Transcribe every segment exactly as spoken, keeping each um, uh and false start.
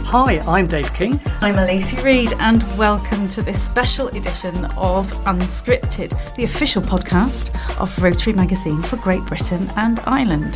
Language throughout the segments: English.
Hi, I'm Dave King. I'm Lacey Reid, and welcome to this special edition of Unscripted, the official podcast of Rotary Magazine for Great Britain and Ireland.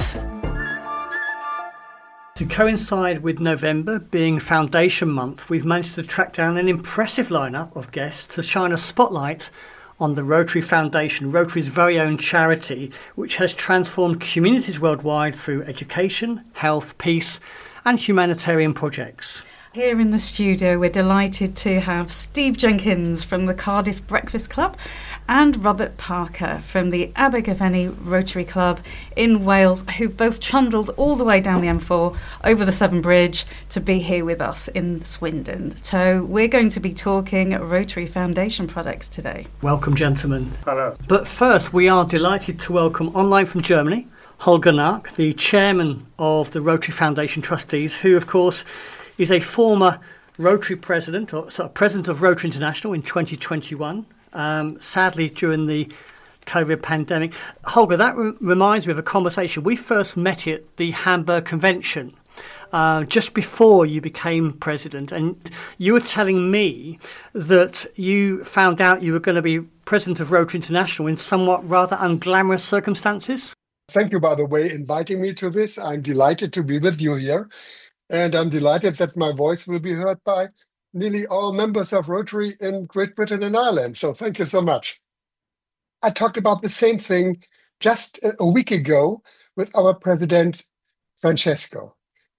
To coincide with November being Foundation Month, we've managed to track down an impressive lineup of guests to shine a spotlight on the Rotary Foundation, Rotary's very own charity, which has transformed communities worldwide through education, health, peace, and humanitarian projects. Here in the studio, we're delighted to have Steve Jenkins from the Cardiff Breakfast Club and Robert Parker from the Abergavenny Rotary Club in Wales, who've both trundled all the way down the M four over the Severn Bridge to be here with us in Swindon. So we're going to be talking Rotary Foundation products today. Welcome, gentlemen. Hello. But first, we are delighted to welcome online from Germany, Holger Nark, the chairman of the Rotary Foundation Trustees, who, of course, is a former Rotary president, or sorry, president of Rotary International in twenty twenty-one, um, sadly during the COVID pandemic. Holger, that re- reminds me of a conversation. We first met at the Hamburg Convention uh, just before you became president, and you were telling me that you found out you were going to be president of Rotary International in somewhat rather unglamorous circumstances. Thank you, by the way, inviting me to this. I'm delighted to be with you here. And I'm delighted that my voice will be heard by nearly all members of Rotary in Great Britain and Ireland. So thank you so much. I talked about the same thing just a week ago with our president, Francesco.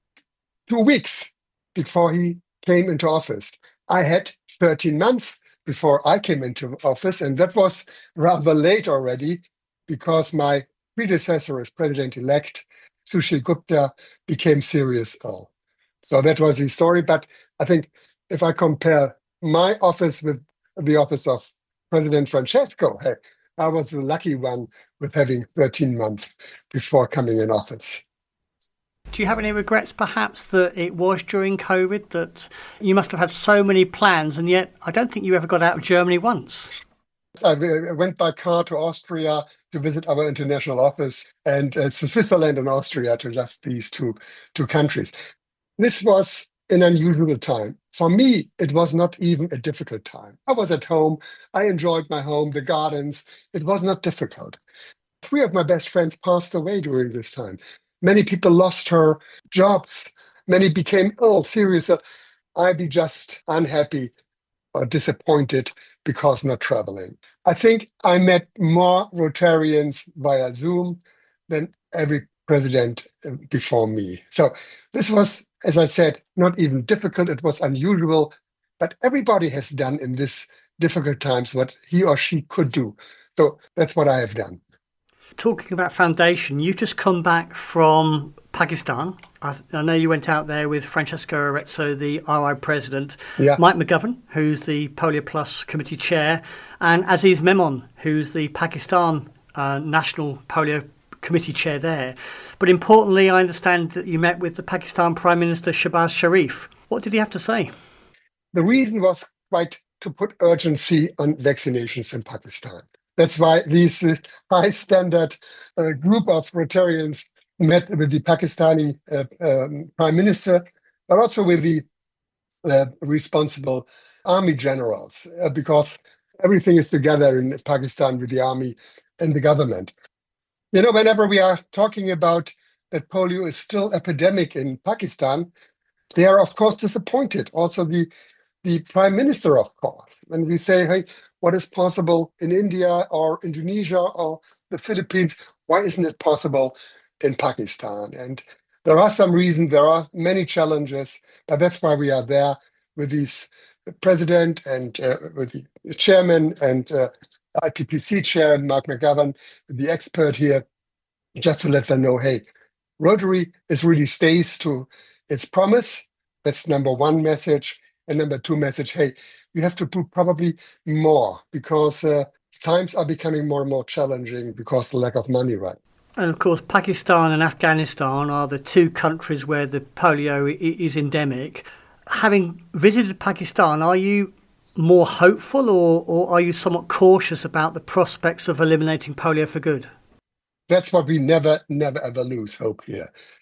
Two weeks before he came into office. I had thirteen months before I came into office, and that was rather late already because my predecessor as president-elect, Sushil Gupta, became seriously ill. So that was his story. But I think if I compare my office with the office of President Francesco, hey, I was the lucky one with having thirteen months before coming in office. Do you have any regrets, perhaps, that it was during COVID, that you must have had so many plans, and yet I don't think you ever got out of Germany once? I went by car to Austria to visit our international office, and uh, to Switzerland and Austria, to just these two, two countries. This was an unusual time. For me, it was not even a difficult time. I was at home. I enjoyed my home, the gardens. It was not difficult. Three of my best friends passed away during this time. Many people lost their jobs. Many became ill, seriously. I'd be just unhappy or disappointed because not traveling. I think I met more Rotarians via Zoom than every president before me. So this was, as I said, not even difficult. It was unusual, but everybody has done in this difficult times what he or she could do. So that's what I have done. Talking about foundation, you've just come back from Pakistan. I, I know you went out there with Francesco Arezzo, the R I president, yeah. Mike McGovern, who's the Polio Plus committee chair, and Aziz Memon, who's the Pakistan uh, National Polio committee chair there. But importantly, I understand that you met with the Pakistan Prime Minister Shehbaz Sharif. What did he have to say? The reason was quite to put urgency on vaccinations in Pakistan. That's why these uh, high standard uh, group of Rotarians met with the Pakistani uh, um, Prime Minister, but also with the uh, responsible army generals, uh, because everything is together in Pakistan with the army and the government. You know, whenever we are talking about that polio is still epidemic in Pakistan, they are, of course, disappointed. Also, the the prime minister, of course. When we say, hey, what is possible in India or Indonesia or the Philippines, why isn't it possible in Pakistan? And there are some reasons, there are many challenges, but that's why we are there with these president and uh, with the chairman and uh, I P P C chair, Mark McGovern, the expert here, just to let them know, hey, Rotary is really stays to its promise. That's number one message. And number two message, hey, you have to do probably more because uh, times are becoming more and more challenging because of the lack of money, right? And of course, Pakistan and Afghanistan are the two countries where the polio is endemic. Having visited Pakistan, are you more hopeful or, or are you somewhat cautious about the prospects of eliminating polio for good? That's what we never, never, ever lose hope here.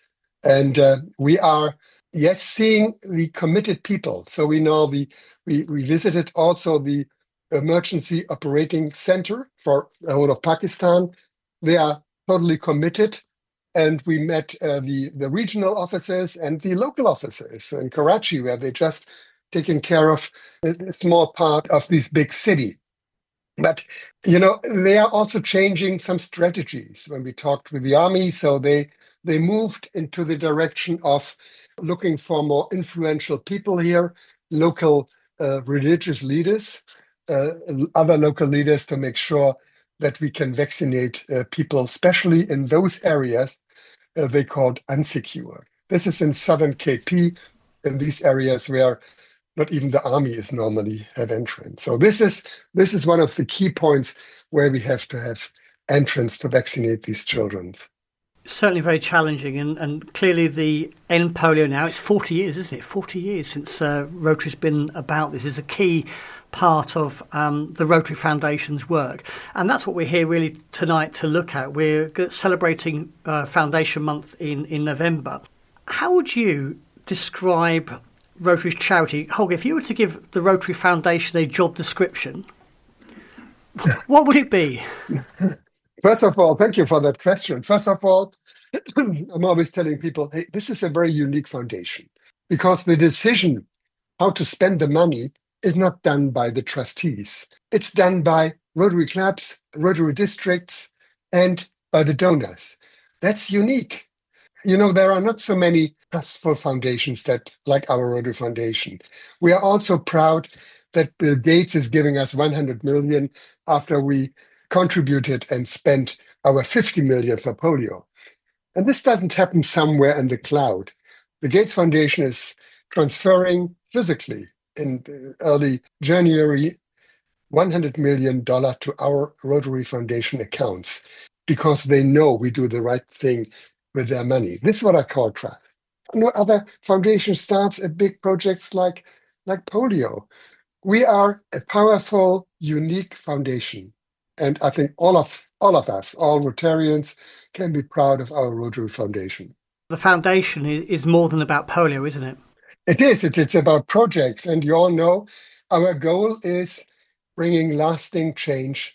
And uh, we are, yes, seeing the committed people. So we know we, we, we visited also the Emergency Operating Center for the whole of Pakistan. They are totally committed. And we met uh, the, the regional officers and the local officers in Karachi, where they just taking care of a small part of this big city. But, you know, they are also changing some strategies when we talked with the army. So they they moved into the direction of looking for more influential people here, local uh, religious leaders, uh, other local leaders, to make sure that we can vaccinate uh, people, especially in those areas uh, they called unsecure. This is in southern K P, in these areas where not even the army is normally have entrance. So this is this is one of the key points where we have to have entrance to vaccinate these children. Certainly very challenging, and, and clearly the end polio now, it's forty years, isn't it? forty years since uh, Rotary's been about. This is a key part of um, the Rotary Foundation's work. And that's what we're here really tonight to look at. We're celebrating uh, Foundation Month in, in November. How would you describe Rotary's charity? Holger, if you were to give the Rotary Foundation a job description, what would it be? First of all, thank you for that question. First of all, I'm always telling people, hey, this is a very unique foundation, because the decision how to spend the money is not done by the trustees. It's done by Rotary clubs, Rotary districts, and by the donors. That's unique. You know, there are not so many trustful foundations that like our Rotary Foundation. We are also proud that Bill Gates is giving us one hundred million after we contributed and spent our fifty million for polio. And this doesn't happen somewhere in the cloud. The Gates Foundation is transferring physically in early January one hundred million dollars to our Rotary Foundation accounts, because they know we do the right thing with their money. This is what I call trust. No other foundation starts at big projects like, like polio. We are a powerful, unique foundation. And I think all of all of us, all Rotarians, can be proud of our Rotary Foundation. The foundation is, is more than about polio, isn't it? It is. It, it's about projects. And you all know our goal is bringing lasting change.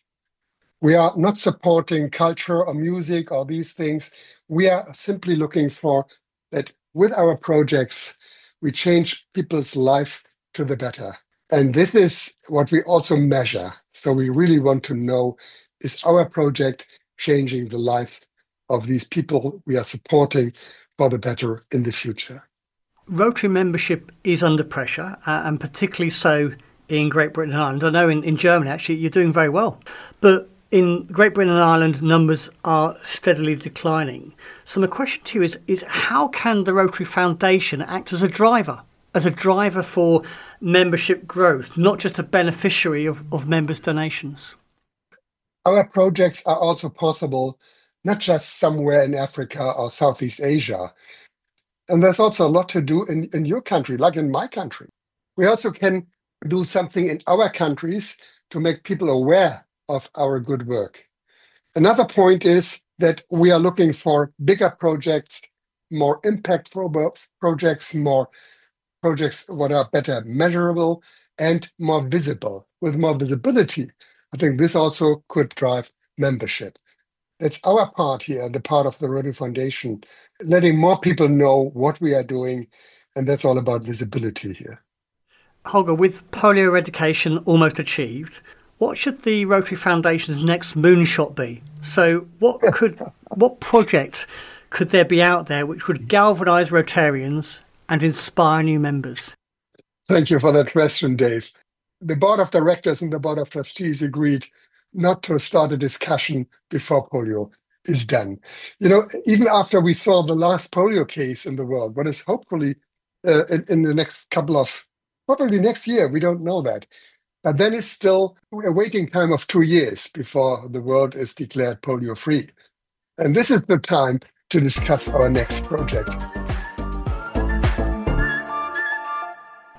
We are not supporting culture or music or these things. We are simply looking for that with our projects, we change people's life to the better. And this is what we also measure. So we really want to know, is our project changing the lives of these people we are supporting for the better in the future? Rotary membership is under pressure, uh, and particularly so in Great Britain and Ireland. I know in, in Germany, actually, you're doing very well. But in Great Britain and Ireland, numbers are steadily declining. So my question to you is, is how can the Rotary Foundation act as a driver? as a driver for membership growth, not just a beneficiary of, of members' donations? Our projects are also possible, not just somewhere in Africa or Southeast Asia. And there's also a lot to do in, in your country, like in my country. We also can do something in our countries to make people aware of our good work. Another point is that we are looking for bigger projects, more impactful projects, more projects what are better measurable and more visible. With more visibility, I think this also could drive membership. That's our part here, the part of the Rotary Foundation, letting more people know what we are doing, and that's all about visibility here. Holger, with polio eradication almost achieved, what should the Rotary Foundation's next moonshot be? So what could, what project could there be out there which would galvanise Rotarians and inspire new members? Thank you for that question, Dave. The Board of Directors and the Board of Trustees agreed not to start a discussion before polio is done. You know, even after we saw the last polio case in the world, what is hopefully uh, in, in the next couple of, probably next year, we don't know that. But then it's still a waiting time of two years before the world is declared polio-free. And this is the time to discuss our next project.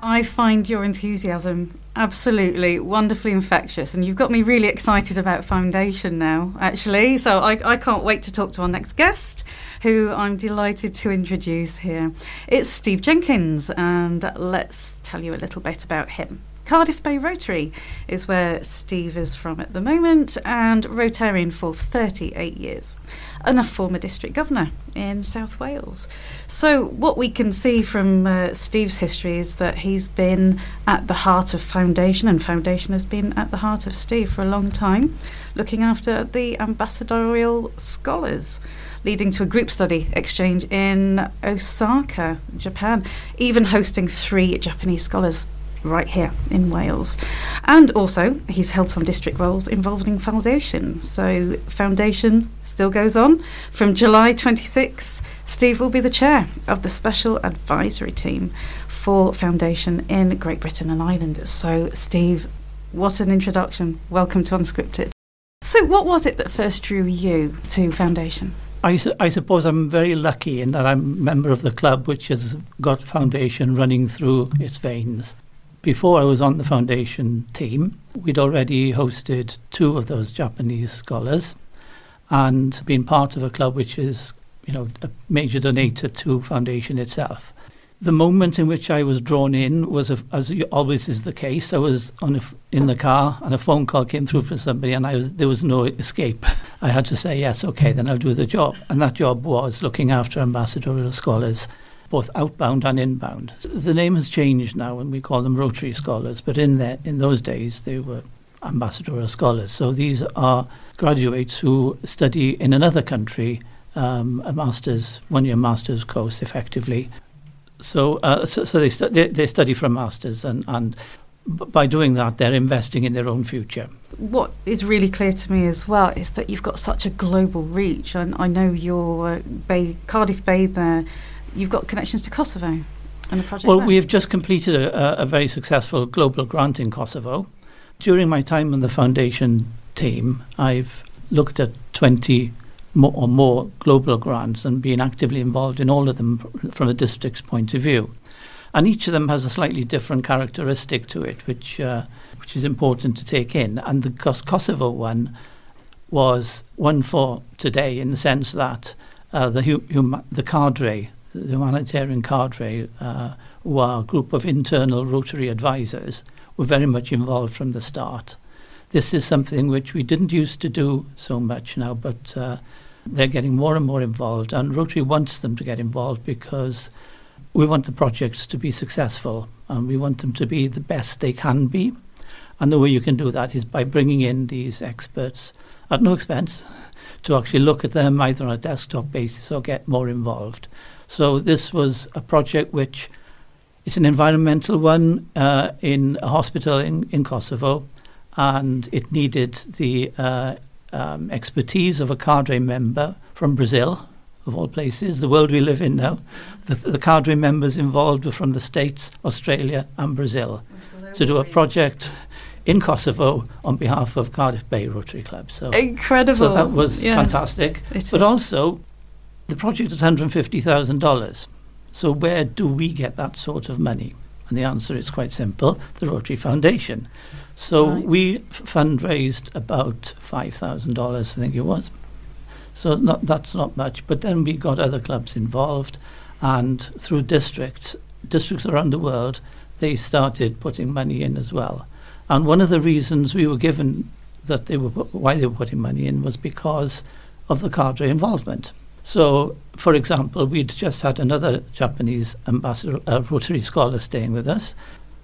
I find your enthusiasm absolutely wonderfully infectious, and you've got me really excited about Foundation now, actually. So I, I can't wait to talk to our next guest, who I'm delighted to introduce here. It's Steve Jenkins, and let's tell you a little bit about him. Cardiff Bay Rotary is where Steve is from at the moment, and Rotarian for thirty-eight years, and a former district governor in South Wales. So what we can see from uh, Steve's history is that he's been at the heart of Foundation, and Foundation has been at the heart of Steve for a long time, looking after the ambassadorial scholars, leading to a group study exchange in Osaka, Japan, even hosting three Japanese scholars right here in Wales. And also he's held some district roles involving Foundation. So Foundation still goes on. From July twenty-sixth, Steve will be the chair of the Special Advisory Team for Foundation in Great Britain and Ireland. So Steve, what an introduction. Welcome to Unscripted. So what was it that first drew you to Foundation? I, su- I suppose I'm very lucky in that I'm a member of the club which has got Foundation running through its veins. Before I was on the Foundation team, we'd already hosted two of those Japanese scholars and been part of a club which is, you know, a major donator to Foundation itself. The moment in which I was drawn in was, a, as always is the case, I was on a, in the car and a phone call came through from somebody, and I was, there was no escape. I had to say, yes, okay, then I'll do the job. And that job was looking after ambassadorial scholars, both outbound and inbound. The name has changed now and we call them Rotary Scholars, but in there, in those days they were ambassadorial scholars. So these are graduates who study in another country, um, a master's, one-year master's course effectively. So uh, so, so they, stu- they they study for a master's, and, and b- by doing that they're investing in their own future. What is really clear to me as well is that you've got such a global reach, and I know your uh, Bay, Cardiff Bay there, you've got connections to Kosovo and a project Well, there. we've just completed a, a very successful global grant in Kosovo. During my time on the Foundation team, I've looked at twenty mo- or more global grants and been actively involved in all of them from a district's point of view. And each of them has a slightly different characteristic to it, which uh, which is important to take in. And the Kos- Kosovo one was one for today in the sense that uh, the hu- hum- the cadre, the humanitarian cadre, uh, who are a group of internal Rotary advisors, were very much involved from the start. This is something which we didn't used to do so much now, but uh, they're getting more and more involved, and Rotary wants them to get involved because we want the projects to be successful and we want them to be the best they can be. And the way you can do that is by bringing in these experts at no expense to actually look at them either on a desktop basis or get more involved. So this was a project which it's an environmental one uh, in a hospital in, in Kosovo, and it needed the uh, um, expertise of a cadre member from Brazil, of all places, the world we live in now. The, the cadre members involved were from the States, Australia and Brazil to do a project in Kosovo on behalf of Cardiff Bay Rotary Club. So incredible. So that was yes. fantastic. It but is. also, the project is one hundred fifty thousand dollars. So where do we get that sort of money? And the answer is quite simple, the Rotary Foundation. So Right. we f- fundraised about five thousand dollars, I think it was. So not, that's not much. But then we got other clubs involved, and through districts, districts around the world, they started putting money in as well. And one of the reasons we were given that they were pu- why they were putting money in was because of the cadre involvement. So, for example, we'd just had another Japanese ambassador, uh, Rotary scholar staying with us.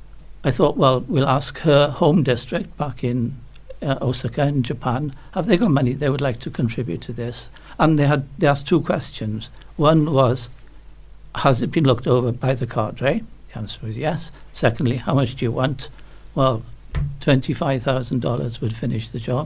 I thought, well, we'll ask her home district back in uh, Osaka in Japan, have they got money they would like to contribute to this? And they had they asked two questions. One was, has it been looked over by the cadre? The answer was yes. Secondly, how much do you want? Well, twenty-five thousand dollars would finish the job.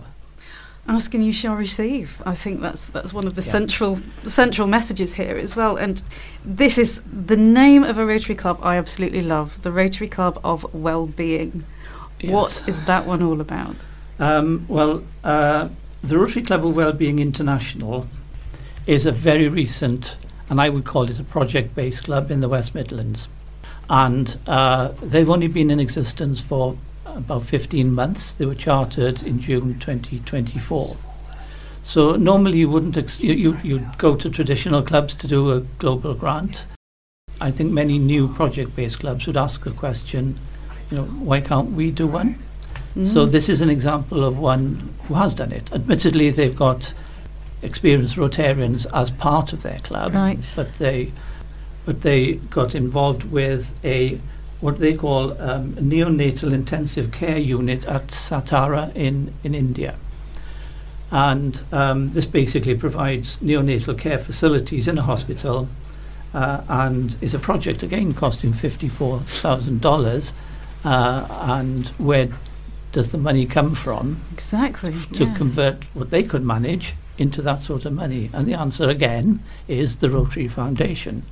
Ask and you shall receive. I think that's that's one of the Yeah. central central messages here as well. And this is the name of a Rotary Club I absolutely love, the Rotary Club of Wellbeing. Yes. What is that one all about? Um, well, uh, the Rotary Club of Wellbeing International is a very recent, and I would call it a project-based club in the West Midlands. And uh, they've only been in existence for about fifteen months. They were chartered in June twenty twenty-four. So normally you wouldn't ex- you, you, you'd go to traditional clubs to do a global grant. I think many new project-based clubs would ask the question, you know, why can't we do one? Mm. So this is an example of one who has done it. Admittedly, they've got experienced Rotarians as part of their club, right. but they but they got involved with a what they call um, a neonatal intensive care unit at Satara in, in India. And um, this basically provides neonatal care facilities in a hospital uh, and is a project, again, costing fifty-four thousand dollars. Uh, and where does the money come from? Exactly. F- to yes. convert what they could manage into that sort of money? And the answer, again, is the Rotary Foundation.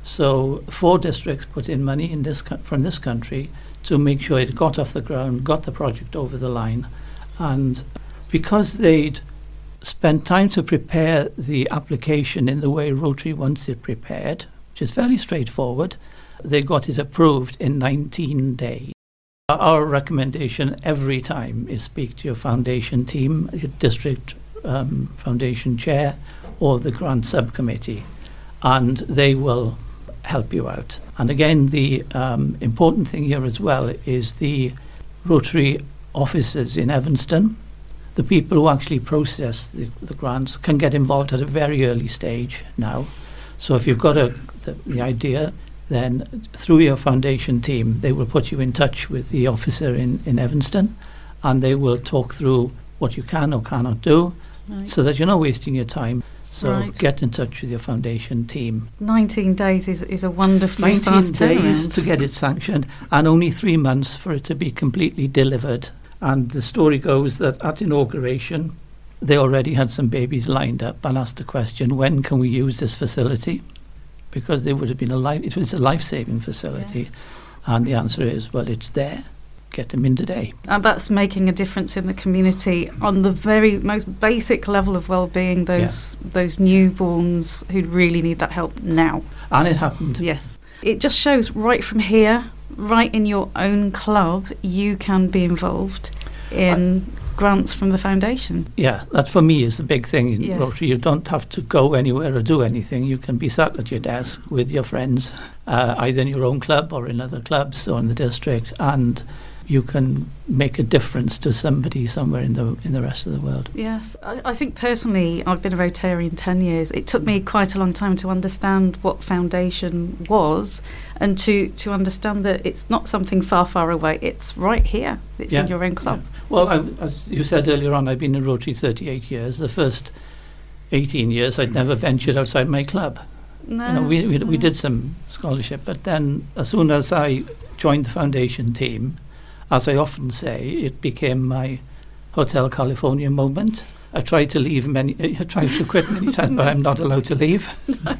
So four districts put in money in this co- from this country to make sure it got off the ground, got the project over the line. And because they'd spent time to prepare the application in the way Rotary wants it prepared, which is fairly straightforward, they got it approved in nineteen days. Our recommendation every time is speak to your foundation team, your district um, foundation chair, or the grant subcommittee, and they will help you out. And again, the um, important thing here as well is the Rotary offices in Evanston. The people who actually process the, the grants can get involved at a very early stage now. So if you've got a, the, the idea, then through your foundation team, they will put you in touch with the officer in, in Evanston, and they will talk through what you can or cannot do, right. so that you're not wasting your time. So right. get in touch with your foundation team. nineteen days is, is a wonderfully fast turnaround. nineteen days turnaround. to get it sanctioned, and only three months for it to be completely delivered. And the story goes that at inauguration, they already had some babies lined up and asked the question, when can we use this facility? Because they would have been a life, it was a life-saving facility. Yes. And the answer is, well, it's there. Get them in today. And that's making a difference in the community on the very most basic level of well-being, those yeah. those newborns who really need that help now. And it happened. Yes. It just shows right from here, right in your own club, you can be involved in I, grants from the foundation. Yeah, that for me is the big thing in yes. Rotary. You don't have to go anywhere or do anything. You can be sat at your desk with your friends, uh, either in your own club or in other clubs or in the district, and you can make a difference to somebody somewhere in the in the rest of the world. Yes, I, I think personally, I've been a Rotarian ten years. It took me quite a long time to understand what foundation was, and to, to understand that it's not something far, far away. It's right here. It's yeah, in your own club. Yeah. Well, I, as you said earlier on, I've been in Rotary thirty-eight years. The first eighteen years, I'd never ventured outside my club. No, you know, we we, no. we did some scholarship, but then as soon as I joined the foundation team, as I often say, it became my Hotel California moment. I tried to leave many, I tried to quit many times, but I'm not allowed to leave. No.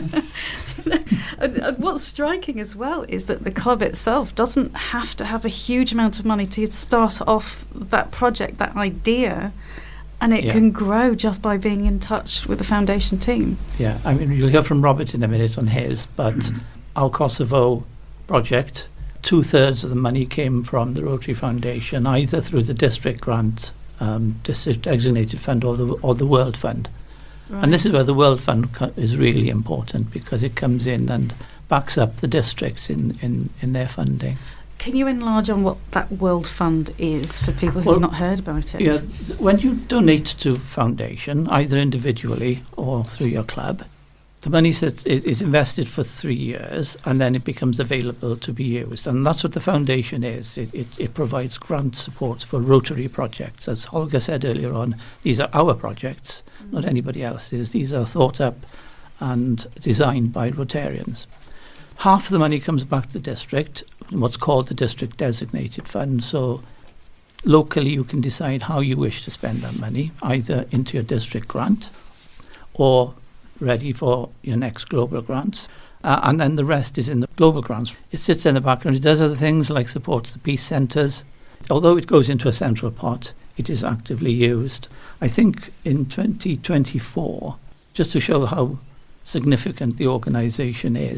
and, and what's striking as well is that the club itself doesn't have to have a huge amount of money to start off that project, that idea, and it yeah. can grow just by being in touch with the foundation team. Yeah, I mean, you'll hear from Robert in a minute on his, but our Kosovo project, two-thirds of the money came from the Rotary Foundation, either through the district grant, um, district designated fund, or the or the World Fund. Right. And this is where the World Fund co- is really important, because it comes in and backs up the districts in, in, in their funding. Can you enlarge on what that World Fund is for people who well, have not heard about it? Yeah, th- when you donate to foundation, either individually or through your club, the money is invested for three years and then it becomes available to be used. And that's what the foundation is. It, it, it provides grant support for Rotary projects. As Holger said earlier on, these are our projects, mm. not anybody else's. These are thought up and designed by Rotarians. Half of the money comes back to the district, what's called the district designated fund. So locally you can decide how you wish to spend that money, either into your district grant or ready for your next global grants. Uh, and then the rest is in the global grants. It sits in the background. It does other things like supports the peace centres. Although it goes into a central pot, it is actively used. I think in twenty twenty-four, just to show how significant the organisation is,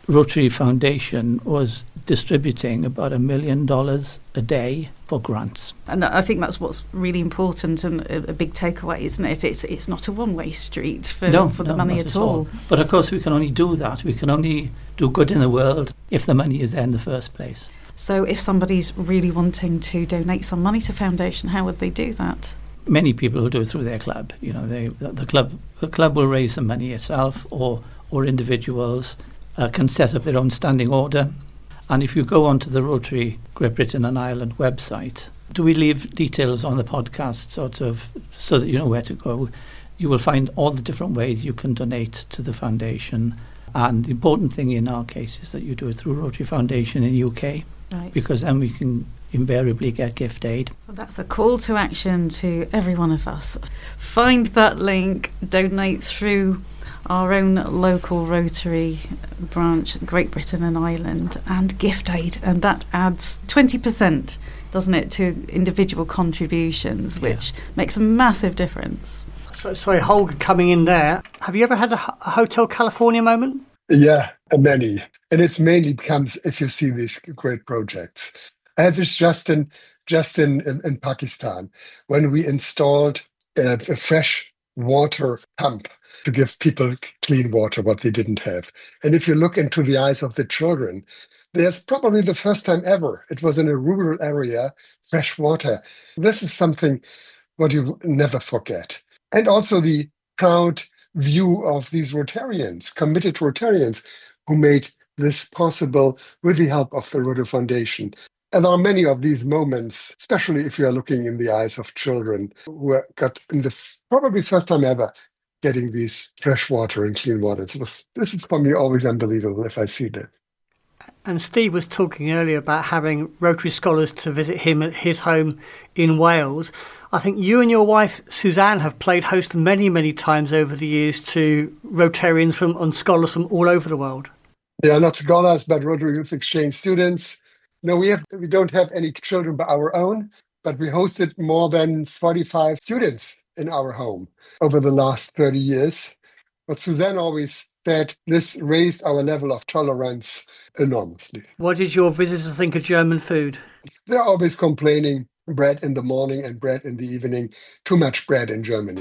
Rotary Foundation was distributing about a million dollars a day for grants. And I think that's what's really important and a, a big takeaway, isn't it? It's it's not a one-way street for, no, for no, the money not at at all. all. But of course we can only do that. We can only do good in the world if the money is there in the first place. So if somebody's really wanting to donate some money to Foundation, how would they do that? Many people who do it through their club. You know, they the club the club will raise the money itself, or or individuals uh, can set up their own standing order. And if you go onto the Rotary Great Britain and Ireland website, do we leave details on the podcast sort of so that you know where to go? You will find all the different ways you can donate to the foundation. And the important thing in our case is that you do it through Rotary Foundation in U K, right. Because then we can invariably get gift aid. So that's a call to action to every one of us. Find that link, donate through our own local Rotary branch, Great Britain and Ireland, and gift aid. And that adds twenty percent, doesn't it, to individual contributions, which yeah. makes a massive difference. So, sorry, Holger, coming in there. Have you ever had a, a Hotel California moment? Yeah, many. And it's mainly becomes if you see these great projects. I had this just in just in, in, in Pakistan when we installed a, a fresh water pump to give people clean water, what they didn't have. And if you look into the eyes of the children, there's probably the first time ever, it was in a rural area, fresh water. This is something what you never forget. And also the proud view of these Rotarians, committed Rotarians, who made this possible with the help of the Rotary Foundation. And there are many of these moments, especially if you are looking in the eyes of children who are got in the f- probably first time ever getting these fresh water and clean water. It was, this is for me always unbelievable if I see that. And Steve was talking earlier about having Rotary scholars to visit him at his home in Wales. I think you and your wife, Suzanne, have played host many, many times over the years to Rotarians from, and scholars from all over the world. They are not scholars, but Rotary Youth Exchange students. No, we have we don't have any children by our own, but we hosted more than forty-five students in our home over the last thirty years. But Suzanne always said this raised our level of tolerance enormously. What did your visitors think of German food? They're always complaining bread in the morning and bread in the evening. Too much bread in Germany.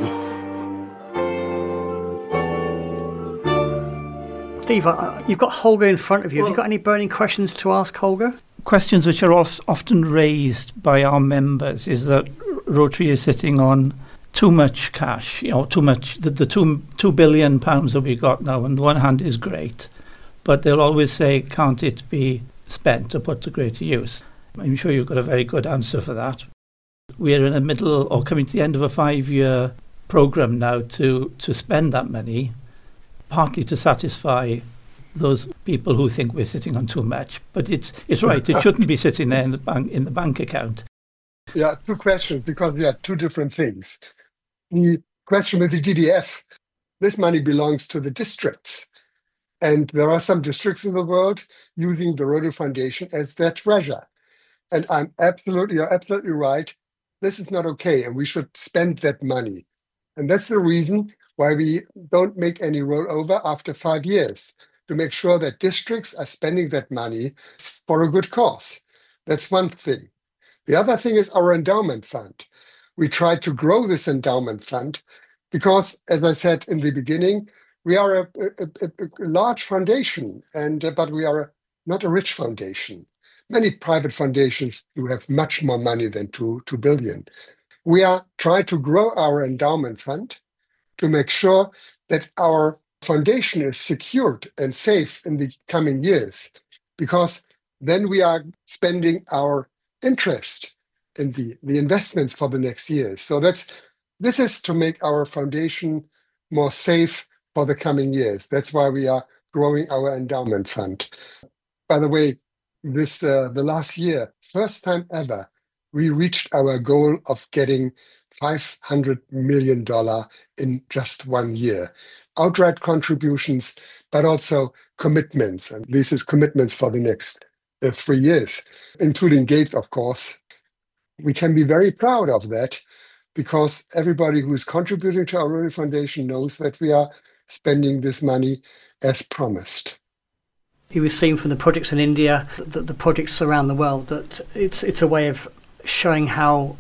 Steve, you've got Holger in front of you. Well, have you got any burning questions to ask Holger? Questions which are often raised by our members is that Rotary is sitting on too much cash, you know, too much. The, the two two billion pounds that we got now, on the one hand, is great, but they'll always say, can't it be spent or put to greater use? I'm sure you've got a very good answer for that. We're in the middle or coming to the end of a five-year programme now to, to spend that money, partly to satisfy those people who think we're sitting on too much. But it's it's right, it shouldn't be sitting there in the bank in the bank account. Yeah, two questions, because we are two different things. The question with the D D F, this money belongs to the districts. And there are some districts in the world using the Rotary Foundation as their treasure. And I'm absolutely, you're absolutely right. This is not okay, and we should spend that money. And that's the reason why we don't make any rollover after five years, to make sure that districts are spending that money for a good cause. That's one thing. The other thing is our endowment fund. We try to grow this endowment fund because, as I said in the beginning, we are a, a, a, a large foundation, and uh, but we are a, not a rich foundation. Many private foundations do have much more money than two, two billion. We are trying to grow our endowment fund to make sure that our foundation is secured and safe in the coming years, because then we are spending our interest in the, the investments for the next years. So that's this is to make our foundation more safe for the coming years. That's why we are growing our endowment fund. By the way, this uh, the last year, first time ever, we reached our goal of getting five hundred million dollars in just one year. Outright contributions, but also commitments. And this is commitments for the next uh, three years, including Gates, of course. We can be very proud of that because everybody who is contributing to our Rotary Foundation knows that we are spending this money as promised. he was seeing from the projects in India, the, the projects around the world, that it's it's a way of showing how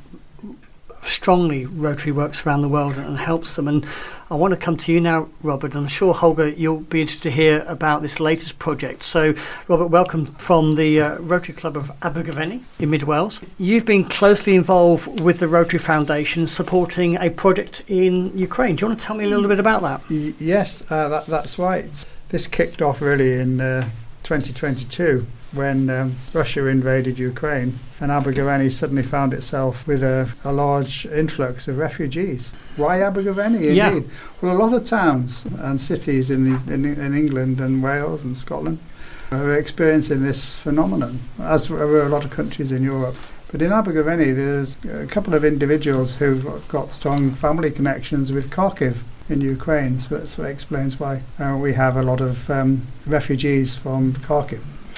strongly Rotary works around the world and helps them. And I want to come to you now, Robert. I'm sure, Holger, you'll be interested to hear about this latest project. So, Robert, welcome from the uh, Rotary Club of Abergavenny in Mid Wales. You've been closely involved with the Rotary Foundation supporting a project in Ukraine. Do you want to tell me a little bit about that? Y- yes, uh, that, that's right. This kicked off really in uh, twenty twenty-two when um, Russia invaded Ukraine, and Abergavenny suddenly found itself with a, a large influx of refugees. Why Abergavenny, indeed? Yeah. Well, a lot of towns and cities in, the, in, in England and Wales and Scotland are experiencing this phenomenon, as were a lot of countries in Europe. But in Abergavenny, there's a couple of individuals who've got strong family connections with Kharkiv in Ukraine, so that's what explains why uh, we have a lot of um, refugees from Kharkiv.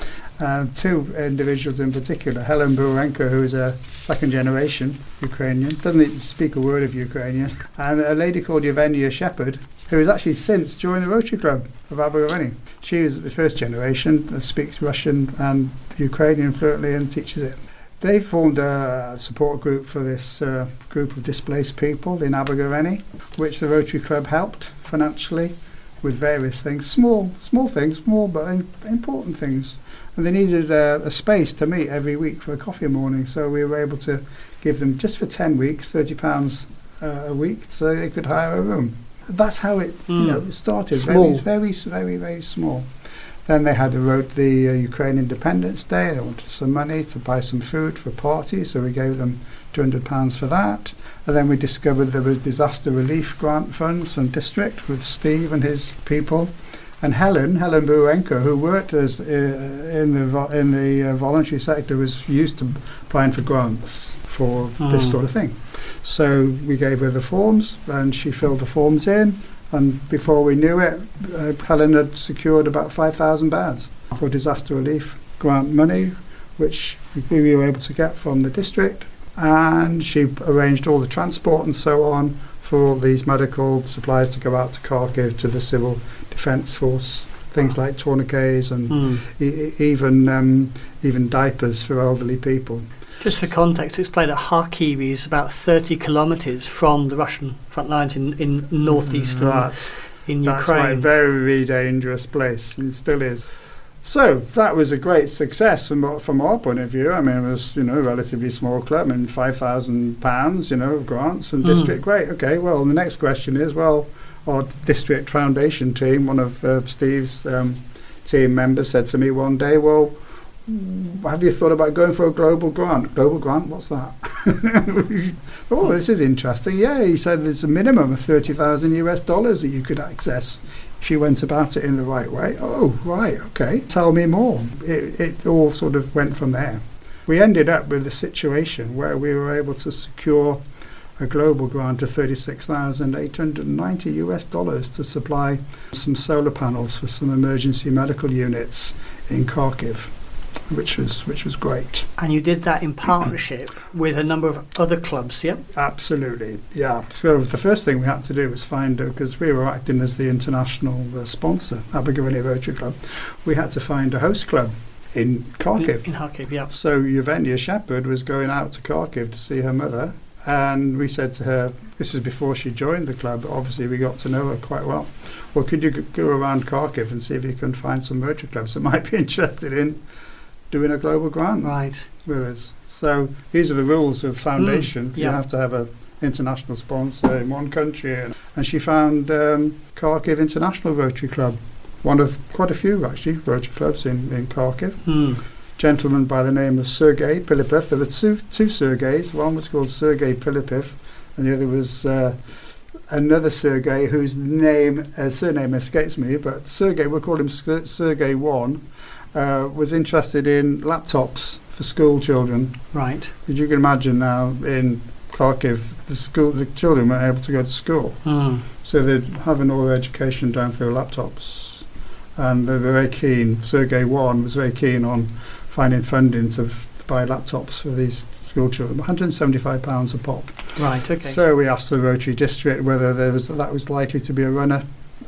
Uh, two individuals in particular, Helen Burenko, who is a second generation Ukrainian, doesn't even speak a word of Ukrainian, and a lady called Yevgenia Shepherd, who has actually since joined the Rotary Club of Abergavenny. She is the first generation that speaks Russian and Ukrainian fluently and teaches it. They formed a support group for this uh, group of displaced people in Abergavenny, which the Rotary Club helped financially with various things, small small things, small but in, important things. And they needed uh, a space to meet every week for a coffee morning, so we were able to give them, just for ten weeks, thirty pounds uh, a week, so they could hire a room. That's how it mm. you know started. Small. Very, very, very, very small. Then they had wrote the uh, Ukraine Independence Day. They wanted some money to buy some food for a party, so we gave them two hundred pounds for that. And then we discovered there was disaster relief grant funds from district with Steve and his people. And Helen, Helen Burenko, who worked as uh, in the vo- in the uh, voluntary sector, was used to applying for grants for mm. this sort of thing. So we gave her the forms, and she filled the forms in. And before we knew it, uh, Helen had secured about five thousand pounds for disaster relief grant money, which we were able to get from the district. And she arranged all the transport and so on for all these medical supplies to go out to Kharkiv to the Civil Defence Force, things like tourniquets and mm. e- even um, even diapers for elderly people. Just for context, explain that Kharkiv is about thirty kilometres from the Russian front lines in, in northeastern that's, in that's Ukraine. That's a very dangerous place, and still is. So that was a great success from from our point of view. I mean, it was, you know, a relatively small club, and five thousand pounds, you know, of grants and mm. district. Great, okay. Well, the next question is, well, our district foundation team, one of uh, Steve's um, team members, said to me one day, well, have you thought about going for a global grant? Global grant? What's that? Oh, this is interesting. Yeah, he said there's a minimum of thirty thousand US dollars that you could access if you went about it in the right way. Oh, right, okay. Tell me more. It, it all sort of went from there. We ended up with a situation where we were able to secure a global grant of thirty-six thousand eight hundred ninety US dollars to supply some solar panels for some emergency medical units in Kharkiv, which was which was great. And you did that in partnership with a number of other clubs, yeah? Absolutely, yeah. So the first thing we had to do was find, because we were acting as the international uh, sponsor, Abergavenny Rotary Club, we had to find a host club in Kharkiv. In, in Kharkiv, yeah. So Yevgenia Shepherd was going out to Kharkiv to see her mother, and we said to her, this was before she joined the club, obviously we got to know her quite well, well, could you g- go around Kharkiv and see if you can find some Rotary clubs that might be interested in doing a global grant right. with us. So these are the rules of foundation. Mm, yeah. You have to have an international sponsor in one country. And, and she found um, Kharkiv International Rotary Club, one of quite a few, actually, Rotary clubs in, in Kharkiv. Mm. Gentleman by the name of Sergei Pilipev. There were two, two Sergeys. One was called Sergei Pilipev, and the other was uh, another Sergei whose name, uh, surname escapes me, but Sergei, we'll call him Sergei One, uh, was interested in laptops for school children. Right. As you can imagine now, in Kharkiv, the school, the children weren't able to go to school. Mm. So they're having all their education done through laptops. And they were very keen, Sergei One was very keen on finding funding to, f- to buy laptops for these school children, one hundred seventy-five pounds a pop. Right, okay. So we asked the Rotary District whether there was that was likely to be a runner,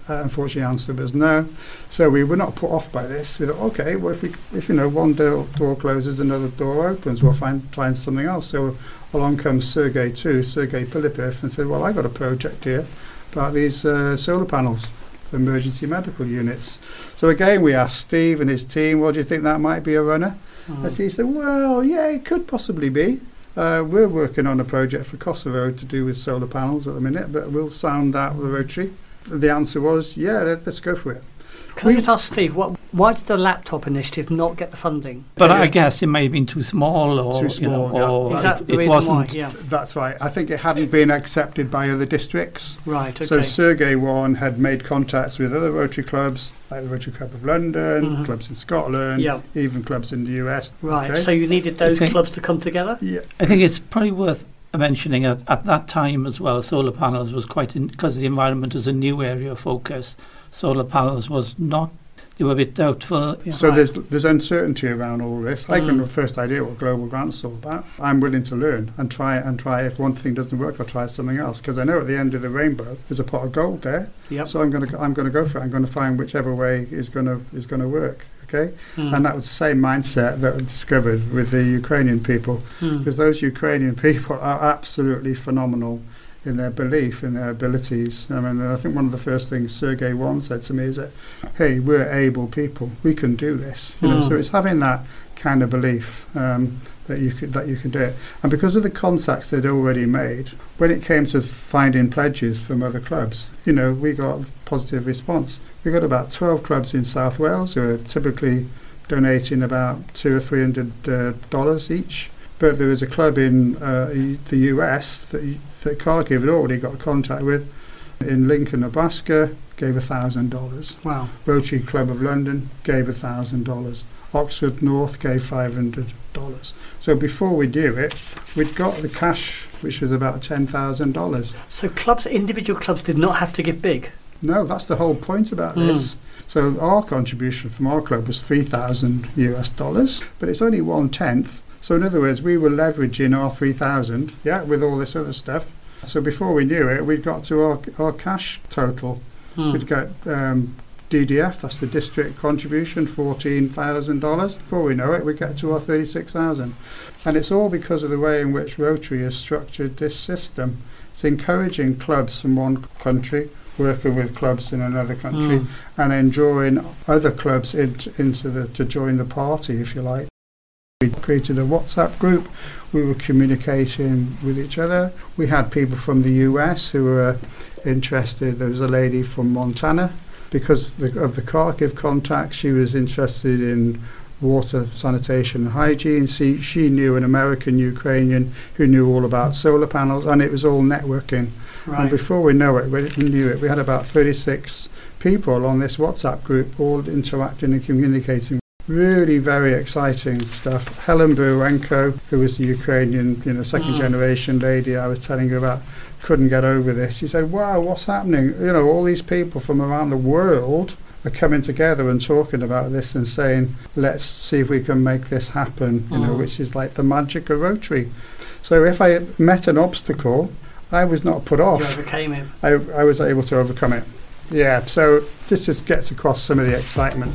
Uh, unfortunately, the answer was no. So we were not put off by this. We thought, okay, well, if we, if you know, one door, door closes, another door opens, we'll find find something else. So along comes Sergei too, Sergei Pilipiv, and said, well, I got a project here about these uh, solar panels for emergency medical units. So again, we asked Steve and his team, well, do you think that might be a runner? Mm. And Steve said, well, yeah, it could possibly be. Uh, we're working on a project for Kosovo to do with solar panels at the minute, but we'll sound out the Rotary. The answer was, yeah, let, let's go for it. Can I just ask Steve, what, why did the laptop initiative not get the funding? But I guess it may have been too small, or too small, you know, yeah. or Is that the it reason wasn't. why? Yeah. That's right. I think it hadn't been accepted by other districts. Right. Okay. So Sergei one had made contacts with other Rotary clubs, like the Rotary Club of London, Mhm. clubs in Scotland, Yeah. even clubs in the U S. Right. Okay? So you needed those think- clubs to come together. Yeah. I think it's probably worth mentioning at, at that time as well, solar panels was quite, because the environment was a new area of focus, solar panels was not, they were a bit doubtful. You know. So there's there's uncertainty around all this. I Mm. can have a first idea what global grants all about. I'm willing to learn and try and try. If one thing doesn't work, I'll try something else, because I know at the end of the rainbow there's a pot of gold there. Yep. So I'm going to I'm going to go for it. I'm going to find whichever way is going to is going to work. Okay. Mm. And that was the same mindset that I discovered with the Ukrainian people, Mm. because those Ukrainian people are absolutely phenomenal in their belief, in their abilities. I mean, I think one of the first things Sergei one said to me is that, hey, we're able people, we can do this. You know, Mm. so it's having that kind of belief um, that you could that you can do it. And because of the contacts they'd already made, when it came to finding pledges from other clubs, you know, we got a positive response. We got about twelve clubs in South Wales who are typically donating about two or three hundred uh, dollars each. But there was a club in uh, the U S that, that Cargill had already got contact with in Lincoln, Nebraska, gave one thousand dollars. Wow. Rotary Club of London gave one thousand dollars. Oxford North gave five hundred dollars. So before we knew it, we'd got the cash, which was about ten thousand dollars. So clubs, individual clubs, did not have to give big. No, that's the whole point about Mm. this. So our contribution from our club was three thousand U S dollars, but it's only one tenth. So in other words, we were leveraging our three thousand, yeah, with all this other stuff. So before we knew it, we'd got to our, our cash total. Mm. We'd got um, D D F, that's the district contribution, fourteen thousand dollars. Before we know it, we get to our thirty-six thousand dollars. And it's all because of the way in which Rotary has structured this system. It's encouraging clubs from one country, working with clubs in another country, Mm. and then drawing other clubs into, into the, to join the party, if you like. We created a WhatsApp group. We were communicating with each other. We had people from the U S who were interested. There was a lady from Montana. Because the, of the Kharkiv contact, she was interested in water, sanitation and hygiene. She, she knew an American Ukrainian who knew all about solar panels, and it was all networking. Right. And before we know it, we knew it, we had about thirty-six people on this WhatsApp group all interacting and communicating. Really very exciting stuff. Helen Burenko, who was the Ukrainian, you know, second Mm. generation lady I was telling you about, couldn't get over this. She said, wow, what's happening? You know, all these people from around the world are coming together and talking about this and saying, let's see if we can make this happen, you know, Mm. which is like the magic of Rotary. So if I met an obstacle, I was not put You off. overcame it. I, I was able to overcome it. Yeah, so this just gets across some of the excitement.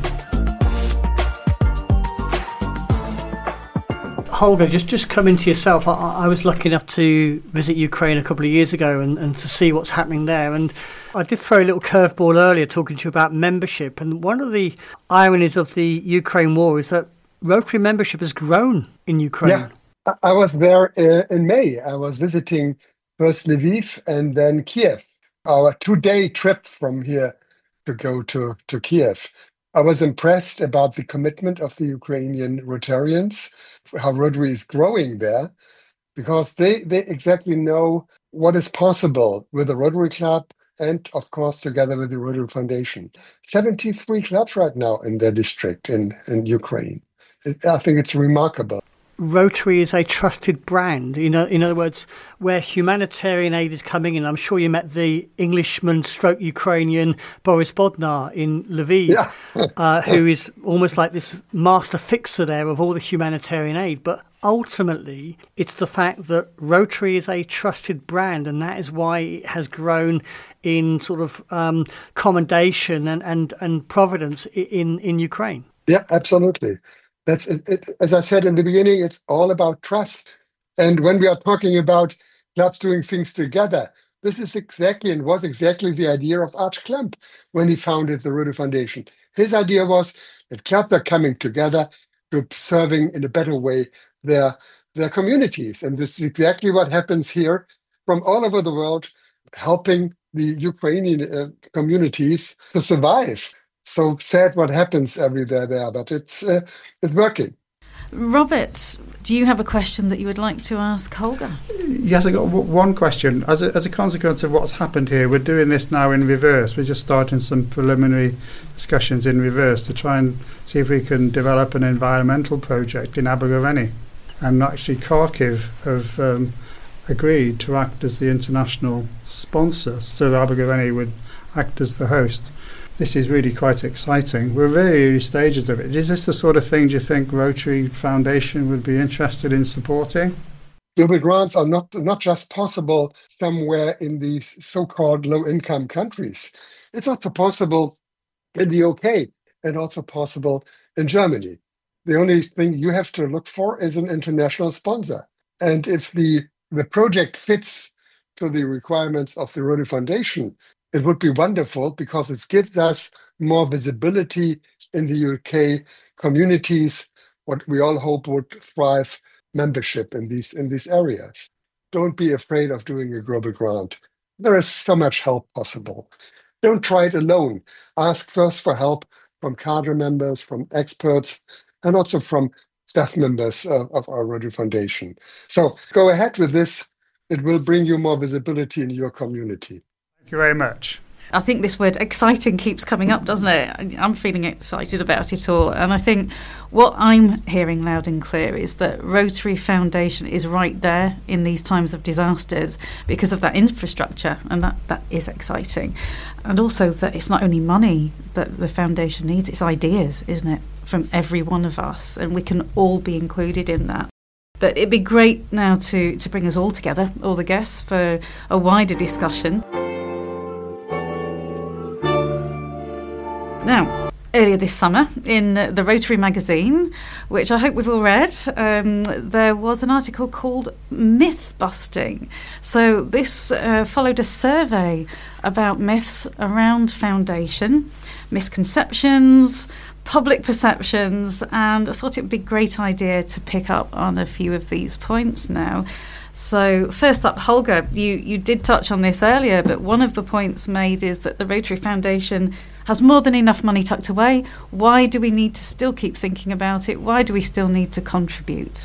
Holger, just, just come into yourself. I, I was lucky enough to visit Ukraine a couple of years ago and, and to see what's happening there. And I did throw a little curveball earlier talking to you about membership. And one of the ironies of the Ukraine war is that Rotary membership has grown in Ukraine. Yeah, I- I was there uh, in May. I was visiting first Lviv and then Kiev. Our two-day trip from here to go to, to Kiev. I was impressed about the commitment of the Ukrainian Rotarians, how Rotary is growing there, because they, they exactly know what is possible with the Rotary Club and, of course, together with the Rotary Foundation. seventy-three clubs right now in their district in, in Ukraine. It, I think it's remarkable. Rotary is a trusted brand. You know, in other words, where humanitarian aid is coming in. I'm sure you met the Englishman stroke Ukrainian Boris Bodnar in Lviv, Yeah. uh, who is almost like this master fixer there of all the humanitarian aid. But ultimately it's the fact that Rotary is a trusted brand, and that is why it has grown in sort of um, commendation and, and, and providence in, in Ukraine. Yeah, absolutely. That's it, it. As I said in the beginning, it's all about trust. And when we are talking about clubs doing things together, this is exactly and was exactly the idea of Arch Klemp when he founded the Rotary Foundation. His idea was that clubs are coming together to serving in a better way their, their communities. And this is exactly what happens here from all over the world, helping the Ukrainian uh, communities to survive. So sad what happens everywhere there, but it's uh, it's working. Robert, do you have a question that you would like to ask Holger? Yes, I got w- one question. As a, as a consequence of what's happened here, we're doing this now in reverse. We're just starting some preliminary discussions in reverse to try and see if we can develop an environmental project in Abergavenny. And actually Kharkiv have um, agreed to act as the international sponsor, so Abergavenny would act as the host. This is really quite exciting. We're very early stages of it. Is this the sort of thing, do you think, Rotary Foundation would be interested in supporting? Global grants are not, not just possible somewhere in these so-called low-income countries. It's also possible in the U K and also possible in Germany. The only thing you have to look for is an international sponsor. And if the, the project fits to the requirements of the Rotary Foundation, it would be wonderful because it gives us more visibility in the U K communities, what we all hope would thrive membership in these in these areas. Don't be afraid of doing a global grant. There is so much help possible. Don't try it alone. Ask first for help from cadre members, from experts, and also from staff members uh, of our Rotary Foundation. So go ahead with this. It will bring you more visibility in your community. Thank you very much. I think this word exciting keeps coming up, doesn't it? I'm feeling excited about it all. And I think what I'm hearing loud and clear is that Rotary Foundation is right there in these times of disasters because of that infrastructure. And that, that is exciting. And also that it's not only money that the foundation needs, it's ideas, isn't it, from every one of us. And we can all be included in that. But it'd be great now to, to bring us all together, all the guests, for a wider discussion. Now, earlier this summer, in the Rotary magazine, which I hope we've all read, um, there was an article called Myth Busting. So this uh, followed a survey about myths around foundation, misconceptions, public perceptions, and I thought it would be a great idea to pick up on a few of these points now. So first up, Holger, you, you did touch on this earlier, but one of the points made is that the Rotary Foundation has more than enough money tucked away. Why do we need to still keep thinking about it? Why do we still need to contribute?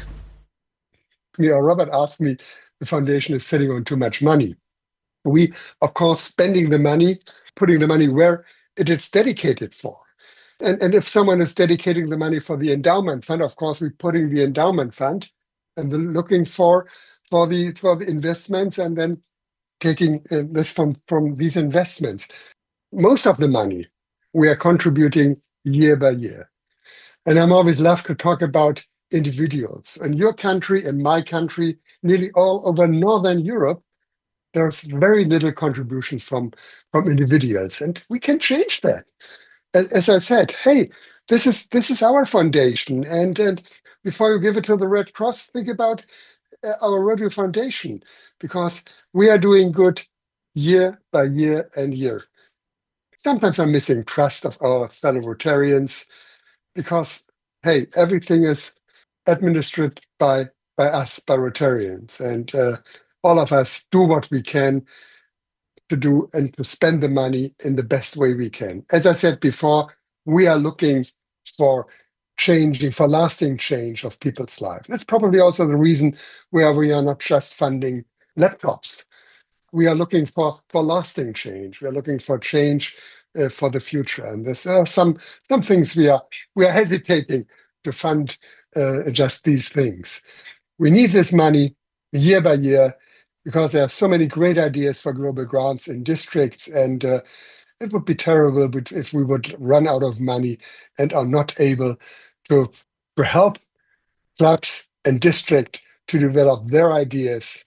Yeah, Robert asked me, the foundation is sitting on too much money. We, of course, spending the money, putting the money where it is dedicated for. And, and if someone is dedicating the money for the endowment fund, of course, we're putting the endowment fund and the, looking for for the for the investments and then taking uh, this from, from these investments. Most of the money we are contributing year by year. And I'm always love to talk about individuals. In your country, in my country, nearly all over Northern Europe, there's very little contributions from, from individuals. And we can change that. As I said, hey, this is this is our foundation. And, and before you give it to the Red Cross, think about our Rotary Foundation, because we are doing good year by year and year. Sometimes I'm missing trust of our fellow Rotarians because, hey, everything is administered by, by us, by Rotarians. And uh, all of us do what we can to do and to spend the money in the best way we can. As I said before, we are looking for changing, for lasting change of people's lives. That's probably also the reason where we are not just funding laptops. We are looking for, for lasting change. We are looking for change uh, for the future. And there's uh, some some things we are we are hesitating to fund uh, just these things. We need this money year by year because there are so many great ideas for global grants in districts, and uh, it would be terrible if we would run out of money and are not able to, to help clubs and district to develop their ideas.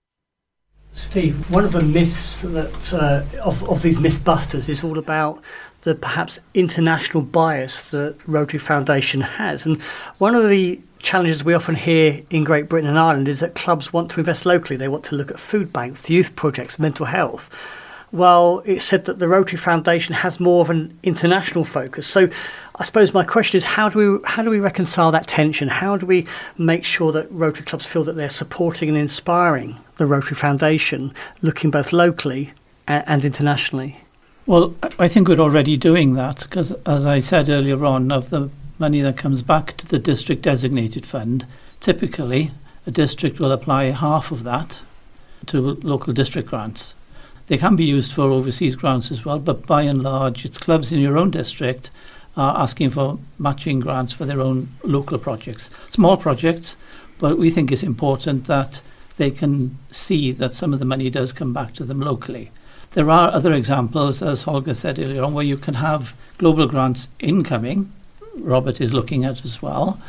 Steve, one of the myths that uh, of, of these Mythbusters is all about the perhaps international bias that Rotary Foundation has. And one of the challenges we often hear in Great Britain and Ireland is that clubs want to invest locally. They want to look at food banks, youth projects, mental health. Well, it's said that the Rotary Foundation has more of an international focus. So I suppose my question is, how do we how do we reconcile that tension? How do we make sure that Rotary clubs feel that they're supporting and inspiring the Rotary Foundation, looking both locally and, and internationally? Well, I think we're already doing that because, as I said earlier on, of the money that comes back to the district designated fund, typically a district will apply half of that to local district grants. They can be used for overseas grants as well, but by and large, it's clubs in your own district are asking for matching grants for their own local projects. Small projects, but we think it's important that they can see that some of the money does come back to them locally. There are other examples, as Holger said earlier on, where you can have global grants incoming. Robert is looking at as well.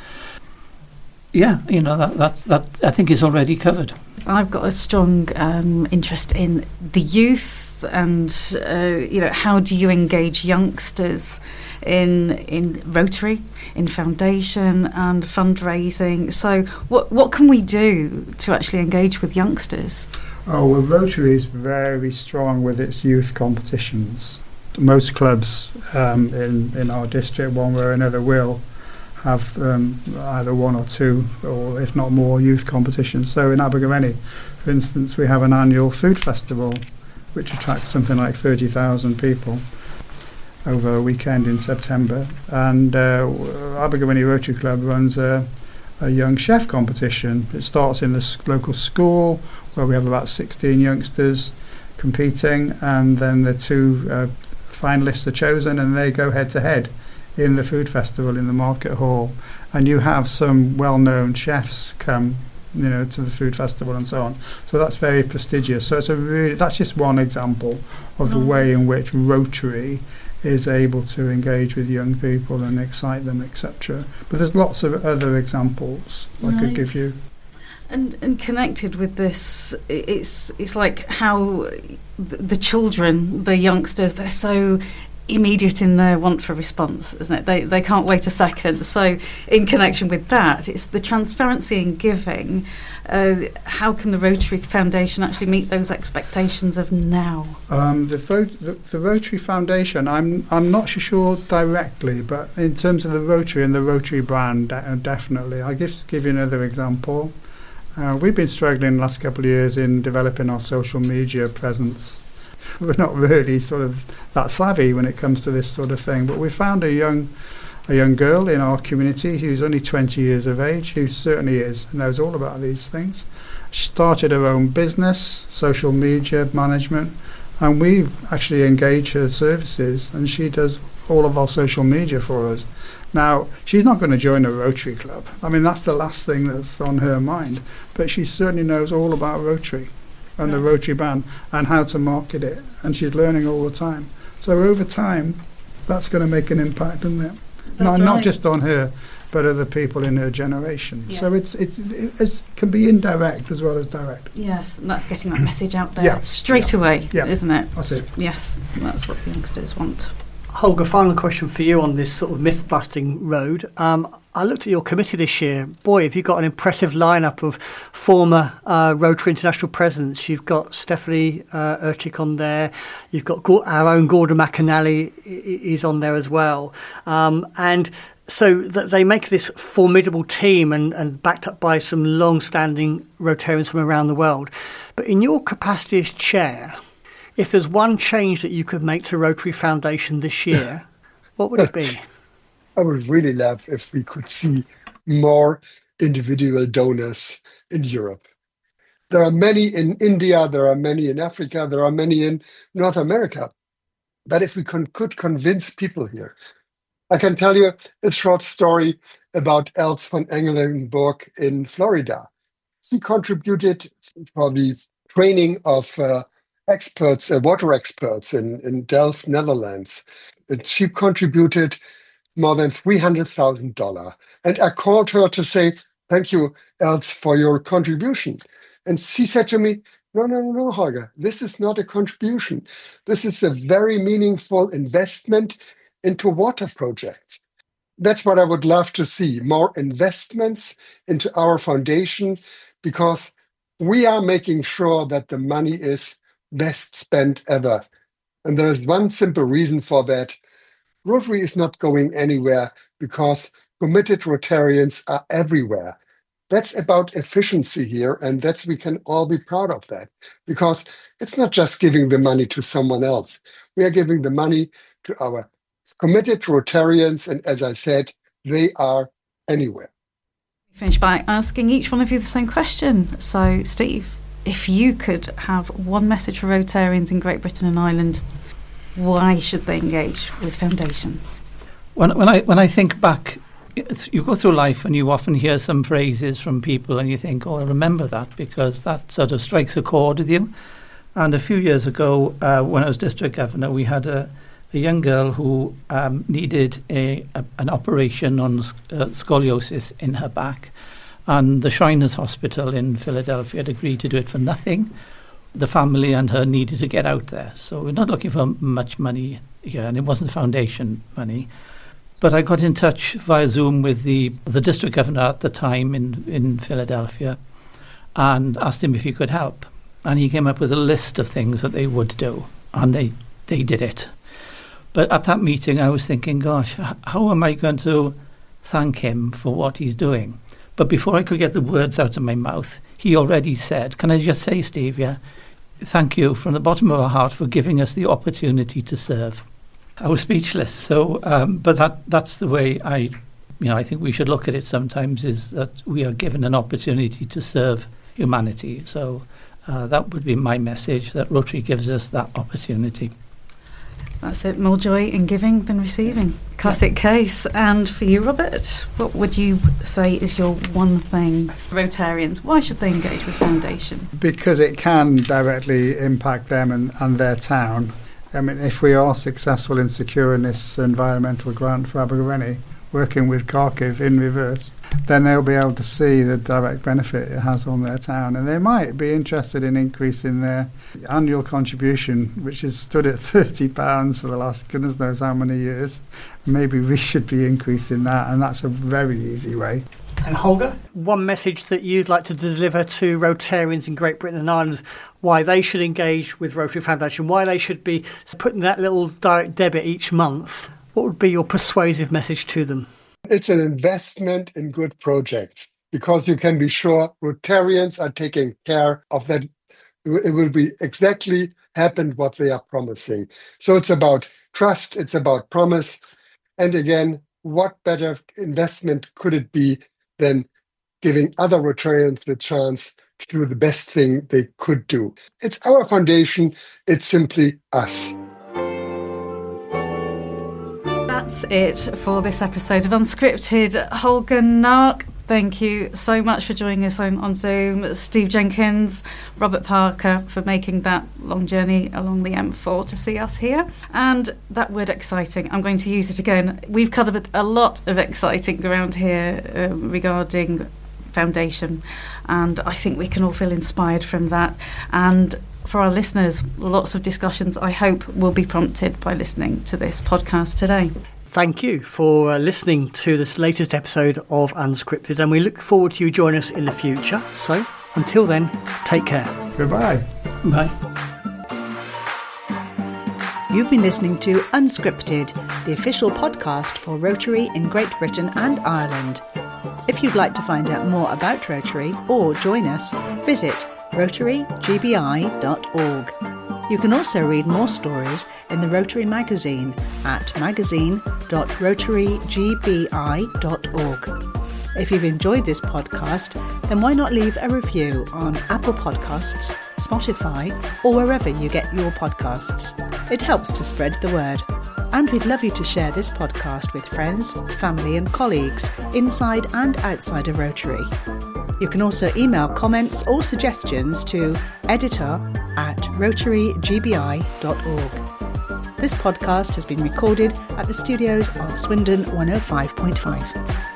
Yeah, you know, that, that's, that I think is already covered. I've got a strong um, interest in the youth and, uh, you know, how do you engage youngsters in in Rotary, in foundation and fundraising? So what what can we do to actually engage with youngsters? Oh, well, Rotary is very strong with its youth competitions. Most clubs um, in, in our district, one way or another, will have um, either one or two, or if not more, youth competitions. So in Abergavenny, for instance, we have an annual food festival which attracts something like thirty thousand people over a weekend in September. And uh, Abergavenny Rotary Club runs a, a young chef competition. It starts in the s- local school where we have about sixteen youngsters competing, and then the two uh, finalists are chosen and they go head to head in the food festival in the market hall, and you have some well-known chefs come, you know, to the food festival and so on. So that's very prestigious. So it's a really, that's just one example of the way in which Rotary is able to engage with young people and excite them, et cetera. But there's lots of other examples I Nice. could give you. And and connected with this, it's it's like how the, the children, the youngsters, they're so immediate in their want for response, isn't it? They they can't wait a second. So in connection with that, it's the transparency in giving. Uh, how can the Rotary Foundation actually meet those expectations of now? Um, the, vo- the the Rotary Foundation, I'm I'm not so sure directly, but in terms of the Rotary and the Rotary brand, de- definitely. I'll give give you another example. Uh, we've been struggling the last couple of years in developing our social media presence. We're not really sort of that savvy when it comes to this sort of thing, but we found a young a young girl in our community who's only twenty years of age, who certainly is, knows all about these things. She started her own business, social media management, and we've actually engaged her services, and she does all of our social media for us. Now, she's not going to join a Rotary Club. I mean, that's the last thing that's on her mind, but she certainly knows all about Rotary and the Rotary brand and how to market it, and she's learning all the time. So over time, that's going to make an impact, isn't it? No, That's not right. just on her, but other people in her generation. So Yes. it's it's it can be indirect as well as direct. Yes, and that's getting that message out there Yeah. straight away, Yeah. isn't it? That's it. Yes, that's what the youngsters want. Holger, final question for you on this sort of myth-busting road. Um, I looked at your committee this year. Boy, have you got an impressive lineup of former uh, Rotary International presidents. You've got Stephanie uh, Urchik on there. You've got Go- our own Gordon McAnally i- i- is on there as well. Um, and so th- they make this formidable team and, and backed up by some long-standing Rotarians from around the world. But in your capacity as chair, if there's one change that you could make to Rotary Foundation this year, what would it be? I would really love if we could see more individual donors in Europe. There are many in India, there are many in Africa, there are many in North America. But if we con- could convince people here, I can tell you a short story about Els van Engelenburg in Florida. She contributed for the training of uh, experts, uh, water experts in, in Delft, Netherlands. And she contributed more than three hundred thousand dollars. And I called her to say, thank you, Els, for your contribution. And she said to me, no, no, no, no, Holger, this is not a contribution. This is a very meaningful investment into water projects. That's what I would love to see, more investments into our foundation, because we are making sure that the money is best spent ever. And there is one simple reason for that. Rotary is not going anywhere because committed Rotarians are everywhere. That's about efficiency here, and that's we can all be proud of that, because it's not just giving the money to someone else. We are giving the money to our committed Rotarians, and as I said, they are anywhere. Finish by asking each one of you the same question. So, Steve, if you could have one message for Rotarians in Great Britain and Ireland, why should they engage with Foundation? When, when I when I think back, you go through life and you often hear some phrases from people and you think, oh, I remember that because that sort of strikes a chord with you. And a few years ago, uh, when I was district governor, we had a, a young girl who um, needed a, a an operation on uh, scoliosis in her back. And the Shriners Hospital in Philadelphia had agreed to do it for nothing. The family and her needed to get out there. So we're not looking for much money here, and it wasn't foundation money. But I got in touch via Zoom with the the district governor at the time in, in Philadelphia and asked him if he could help. And he came up with a list of things that they would do, and they, they did it. But at that meeting, I was thinking, gosh, how am I going to thank him for what he's doing? But before I could get the words out of my mouth, he already said, can I just say, Steve, yeah, thank you from the bottom of our heart for giving us the opportunity to serve. I was speechless. So, um, but that that's the way I, you know, I think we should look at it sometimes, is that we are given an opportunity to serve humanity. So uh, that would be my message, that Rotary gives us that opportunity. That's it, more joy in giving than receiving. Classic case. And for you, Robert, what would you say is your one thing? Rotarians, why should they engage with Foundation? Because it can directly impact them and, and their town. I mean, if we are successful in securing this environmental grant for Abergavenny, working with Kharkiv in reverse, then they'll be able to see the direct benefit it has on their town. And they might be interested in increasing their annual contribution, which has stood at thirty pounds for the last goodness knows how many years. Maybe we should be increasing that, and that's a very easy way. And Holger, one message that you'd like to deliver to Rotarians in Great Britain and Ireland, why they should engage with Rotary Foundation, why they should be putting that little direct debit each month. What would be your persuasive message to them? It's an investment in good projects, because you can be sure Rotarians are taking care of that. It will be exactly happen what they are promising. So it's about trust, it's about promise. And again, what better investment could it be than giving other Rotarians the chance to do the best thing they could do? It's our foundation. It's simply us. That's it for this episode of Unscripted. Holger Nark, thank you so much for joining us on, on Zoom. Steve Jenkins, Robert Parker for making that long journey along the M four to see us here. And that word exciting, I'm going to use it again. We've covered a lot of exciting ground here uh, regarding Foundation, and I think we can all feel inspired from that. And for our listeners, lots of discussions I hope will be prompted by listening to this podcast today. Thank you for uh, listening to this latest episode of Unscripted, and we look forward to you joining us in the future. So until then, take care. Goodbye. Bye. You've been listening to Unscripted, the official podcast for Rotary in Great Britain and Ireland. If you'd like to find out more about Rotary or join us, visit rotary g b i dot org. You can also read more stories in the Rotary magazine at magazine dot rotary g b i dot org. If you've enjoyed this podcast, then why not leave a review on Apple Podcasts, Spotify, or wherever you get your podcasts. It helps to spread the word. And we'd love you to share this podcast with friends, family and colleagues inside and outside of Rotary. You can also email comments or suggestions to editor at rotary g b i dot org. This podcast has been recorded at the studios of Swindon one oh five point five.